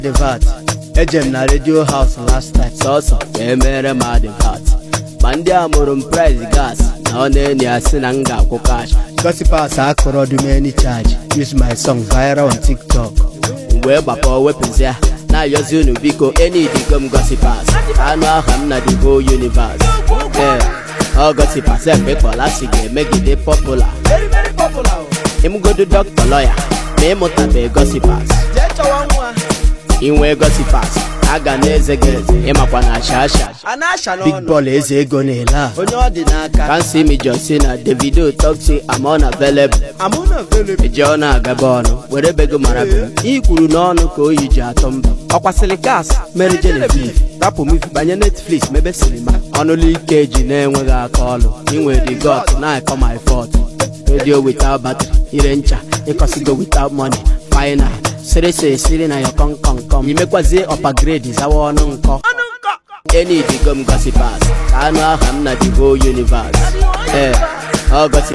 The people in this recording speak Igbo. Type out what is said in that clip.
the VAT. Ejem na radio house last time. So, emere ma the VAT. Mandi amurum price gas. Na one ni asinanga ko cash. Gossipers akoro do many charge. Use my song viral on TikTok. We bapa weapons ya. Na yozunu biko any digum gossipers. Anu aham na the whole universe. Yeah. All gossipers people last year make it popular. Very popular. Him go to doctor lawyer. Me motabe gossipers. Inwe gossipers. Aga neze emakwa na shasha. Big ball eze ego n'ela. Can't see me just saying that Davido talk say I'm unavailable. Ejona agabono. Where bego marabe. Ikuru n'onu ka oyi ji atomba. Okwasili gas. Mary Genevieve. Rapu movie banye Netflix mebe cinema. Only keji na enweghị aka ọlụ. Inwe the God na I call my fault. Radio without battery. Irencha. Ikosigo without money. Final. Siri na your come. You make wazi upper grade is our unko. Any digum gossipers. I know I'm not the whole universe. All gossip.